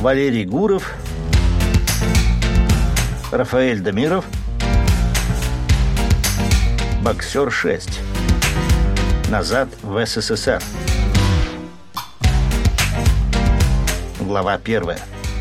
Валерий Гуров, Рафаэль Дамиров, Боксер 6. Назад в СССР. Глава 1.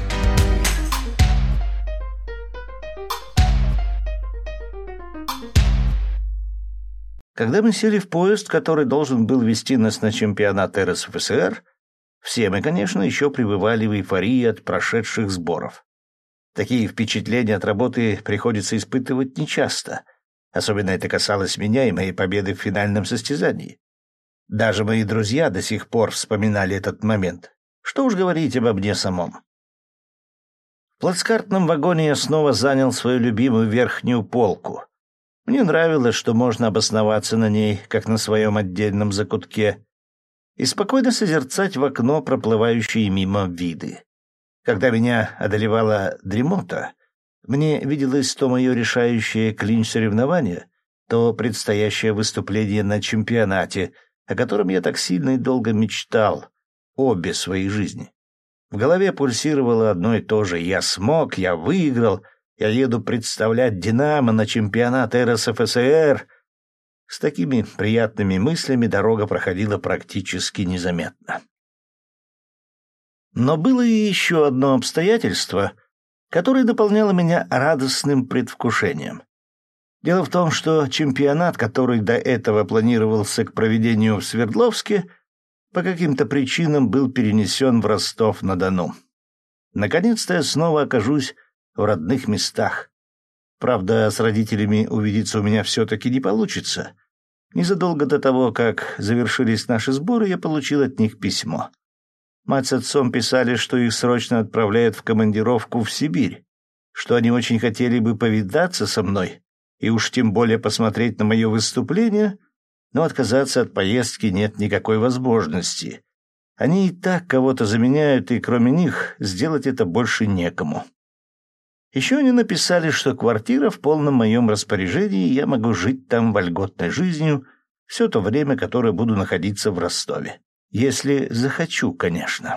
Когда мы сели в поезд, который должен был везти нас на чемпионат РСФСР, все мы, конечно, еще пребывали в эйфории от прошедших сборов. Такие впечатления от работы приходится испытывать нечасто. Особенно это касалось меня и моей победы в финальном состязании. Даже мои друзья до сих пор вспоминали этот момент. Что уж говорить обо мне самом. В плацкартном вагоне я снова занял свою любимую верхнюю полку. Мне нравилось, что можно обосноваться на ней, как на своем отдельном закутке, и спокойно созерцать в окно проплывающие мимо виды. Когда меня одолевала дремота, мне виделось то мое решающее клинч-соревнование, то предстоящее выступление на чемпионате, о котором я так сильно и долго мечтал обе свои жизни. В голове пульсировало одно и то же: я смог, я выиграл, я еду представлять «Динамо» на чемпионат РСФСР. С такими приятными мыслями дорога проходила практически незаметно. Но было и еще одно обстоятельство, которое наполняло меня радостным предвкушением. Дело в том, что чемпионат, который до этого планировался к проведению в Свердловске, по каким-то причинам был перенесен в Ростов-на-Дону. Наконец-то я снова окажусь в родных местах. Правда, с родителями увидеться у меня все-таки не получится. Незадолго до того, как завершились наши сборы, я получил от них письмо. Мать с отцом писали, что их срочно отправляют в командировку в Сибирь, что они очень хотели бы повидаться со мной и уж тем более посмотреть на мое выступление, но отказаться от поездки нет никакой возможности. Они и так кого-то заменяют, и кроме них сделать это больше некому. Еще они написали, что квартира в полном моем распоряжении, и я могу жить там вольготной жизнью все то время, которое буду находиться в Ростове. Если захочу, конечно.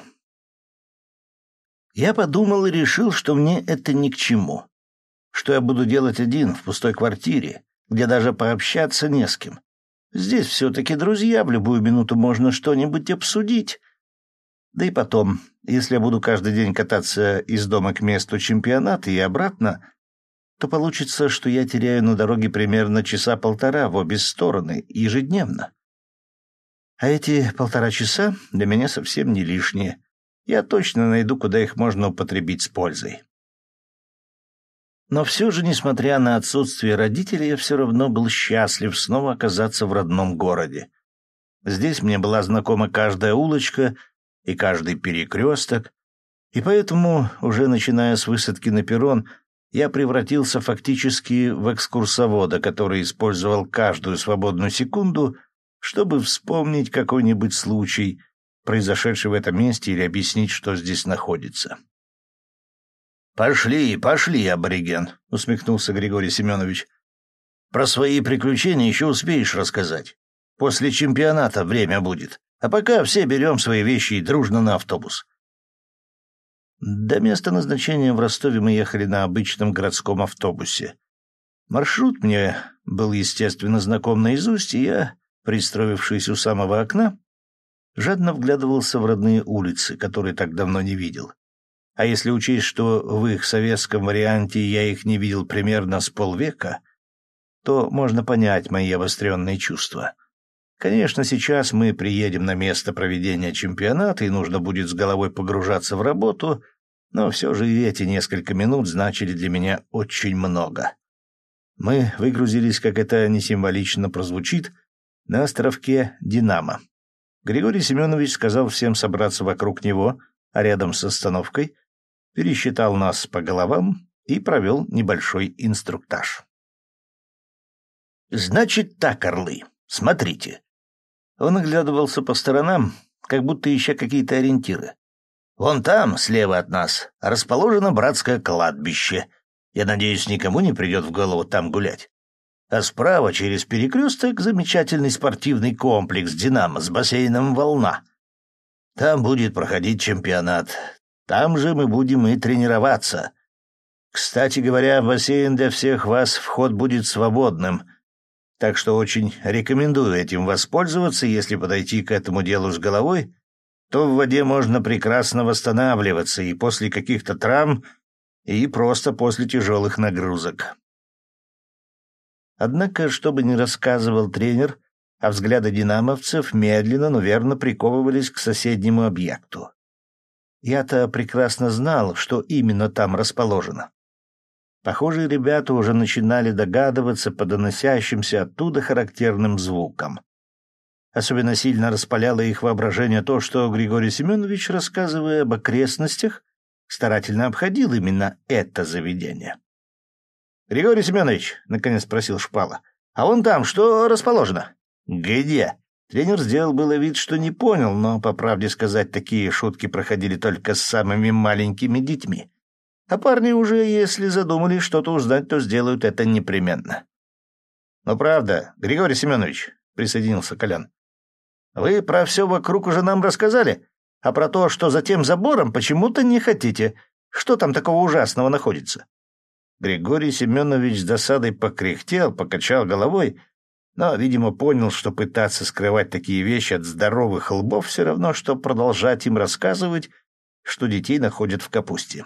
Я подумал и решил, что мне это ни к чему. Что я буду делать один в пустой квартире, где даже пообщаться не с кем. Здесь все-таки друзья, в любую минуту можно что-нибудь обсудить. Да и потом, если я буду каждый день кататься из дома к месту чемпионата и обратно, то получится, что я теряю на дороге примерно часа полтора в обе стороны ежедневно. А эти полтора часа для меня совсем не лишние. Я точно найду, куда их можно употребить с пользой. Но все же, несмотря на отсутствие родителей, я все равно был счастлив снова оказаться в родном городе. Здесь мне была знакома каждая улочка и каждый перекресток, и поэтому, уже начиная с высадки на перрон, я превратился фактически в экскурсовода, который использовал каждую свободную секунду, чтобы вспомнить какой-нибудь случай, произошедший в этом месте, или объяснить, что здесь находится. «Пошли, пошли, абориген», — усмехнулся Григорий Семенович. «Про свои приключения еще успеешь рассказать. После чемпионата время будет. А пока все берем свои вещи и дружно на автобус». До места назначения в Ростове мы ехали на обычном городском автобусе. Маршрут мне был, естественно, знаком наизусть, и я, пристроившись у самого окна, жадно вглядывался в родные улицы, которые так давно не видел. А если учесть, что в их советском варианте я их не видел примерно с полвека, то можно понять мои обостренные чувства. Конечно, сейчас мы приедем на место проведения чемпионата, и нужно будет с головой погружаться в работу, но все же и эти несколько минут значили для меня очень много. Мы выгрузились, как это не символично прозвучит, на островке «Динамо». Григорий Семенович сказал всем собраться вокруг него, а рядом с остановкой пересчитал нас по головам и провел небольшой инструктаж. «Значит так, орлы, смотрите». Он оглядывался по сторонам, как будто ища какие-то ориентиры. «Вон там, слева от нас, расположено братское кладбище. Я надеюсь, никому не придет в голову там гулять. А справа, через перекресток, замечательный спортивный комплекс «Динамо» с бассейном «Волна». Там будет проходить чемпионат. Там же мы будем и тренироваться. Кстати говоря, в бассейн для всех вас вход будет свободным, так что очень рекомендую этим воспользоваться. Если подойти к этому делу с головой, то в воде можно прекрасно восстанавливаться и после каких-то травм, и просто после тяжелых нагрузок. Однако, что бы ни рассказывал тренер, а взгляды динамовцев медленно, но верно приковывались к соседнему объекту. Я-то прекрасно знал, что именно там расположено. Похоже, ребята уже начинали догадываться по доносящимся оттуда характерным звукам. Особенно сильно распаляло их воображение то, что Григорий Семенович, рассказывая об окрестностях, старательно обходил именно это заведение. — Григорий Семенович, — наконец спросил Шпала, — а вон там что расположено? — Где? Тренер сделал было вид, что не понял, но, по правде сказать, такие шутки проходили только с самыми маленькими детьми. А парни уже, если задумали что-то узнать, то сделают это непременно. — Ну, правда, Григорий Семенович, — присоединился Колян, — вы про все вокруг уже нам рассказали, а про то, что за тем забором, почему-то не хотите. Что там такого ужасного находится? Григорий Семенович с досадой покряхтел, покачал головой, но, видимо, понял, что пытаться скрывать такие вещи от здоровых лбов все равно, что продолжать им рассказывать, что детей находят в капусте.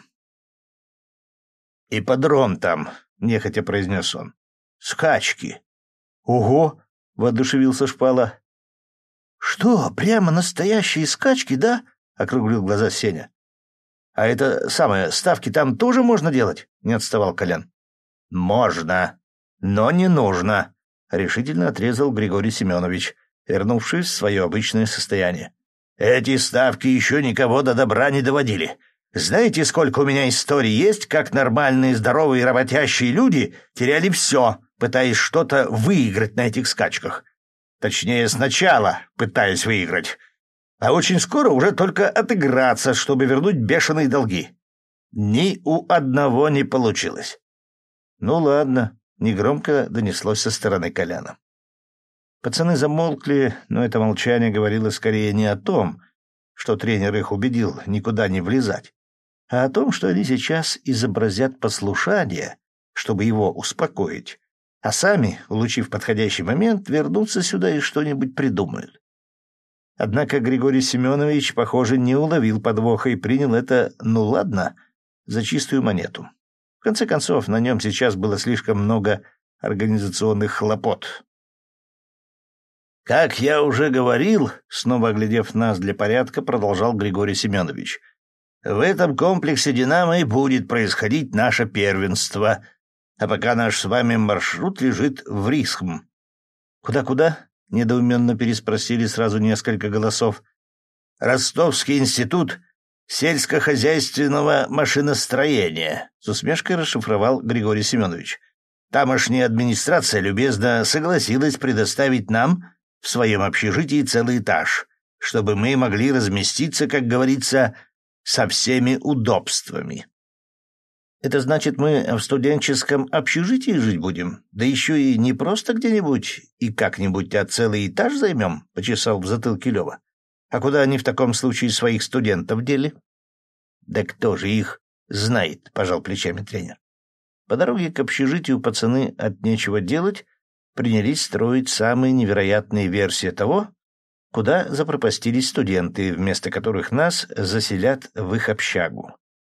«Ипподром там», — нехотя произнес он. «Скачки». «Ого!» — воодушевился Шпала. «Что, прямо настоящие скачки, да?» — округлил глаза Сеня. «А это самое, ставки там тоже можно делать?» — не отставал Колян. «Можно, но не нужно», — решительно отрезал Григорий Семенович, вернувшись в свое обычное состояние. «Эти ставки еще никого до добра не доводили. Знаете, сколько у меня историй есть, как нормальные, здоровые, работящие люди теряли все, пытаясь что-то выиграть на этих скачках. Точнее, сначала пытаясь выиграть. А очень скоро уже только отыграться, чтобы вернуть бешеные долги. Ни у одного не получилось». «Ну ладно», — негромко донеслось со стороны Коляна. Пацаны замолкли, но это молчание говорило скорее не о том, что тренер их убедил никуда не влезать, а о том, что они сейчас изобразят послушание, чтобы его успокоить, а сами, улучив подходящий момент, вернутся сюда и что-нибудь придумают. Однако Григорий Семенович, похоже, не уловил подвоха и принял это «ну ладно» за чистую монету. В конце концов, на нем сейчас было слишком много организационных хлопот. «Как я уже говорил», — снова оглядев нас для порядка, продолжал Григорий Семенович, «в этом комплексе «Динамо» и будет происходить наше первенство, а пока наш с вами маршрут лежит в Рисхм». «Куда-куда?» — недоуменно переспросили сразу несколько голосов. «Ростовский институт сельскохозяйственного машиностроения», — с усмешкой расшифровал Григорий Семенович. «Тамошняя администрация любезно согласилась предоставить нам в своем общежитии целый этаж, чтобы мы могли разместиться, как говорится, со всеми удобствами». «Это значит, мы в студенческом общежитии жить будем? Да еще и не просто где-нибудь и как-нибудь, а целый этаж займем?» — почесал в затылке Лева. «А куда они в таком случае своих студентов дели?» «Да кто же их знает?» — пожал плечами тренер. По дороге к общежитию пацаны от нечего делать принялись строить самые невероятные версии того, куда запропастились студенты, вместо которых нас заселят в их общагу.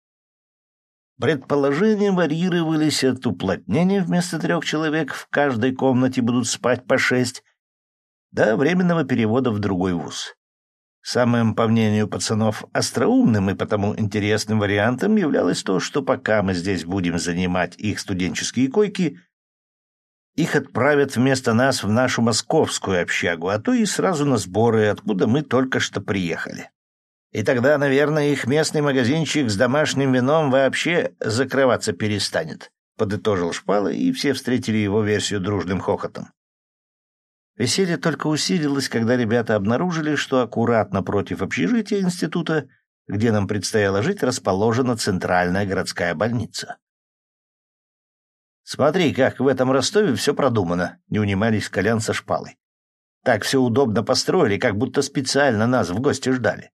Предположения варьировались от уплотнения: вместо 3 человек в каждой комнате будут спать по 6, до временного перевода в другой вуз. Самым, по мнению пацанов, остроумным и потому интересным вариантом являлось то, что пока мы здесь будем занимать их студенческие койки, их отправят вместо нас в нашу московскую общагу, а то и сразу на сборы, откуда мы только что приехали. И тогда, наверное, их местный магазинчик с домашним вином вообще закрываться перестанет, — подытожил Шпала, и все встретили его версию дружным хохотом. Веселье только усилилось, когда ребята обнаружили, что аккуратно против общежития института, где нам предстояло жить, расположена центральная городская больница. «Смотри, как в этом Ростове все продумано», — не унимались Колян со Шпалой. «Так все удобно построили, как будто специально нас в гости ждали.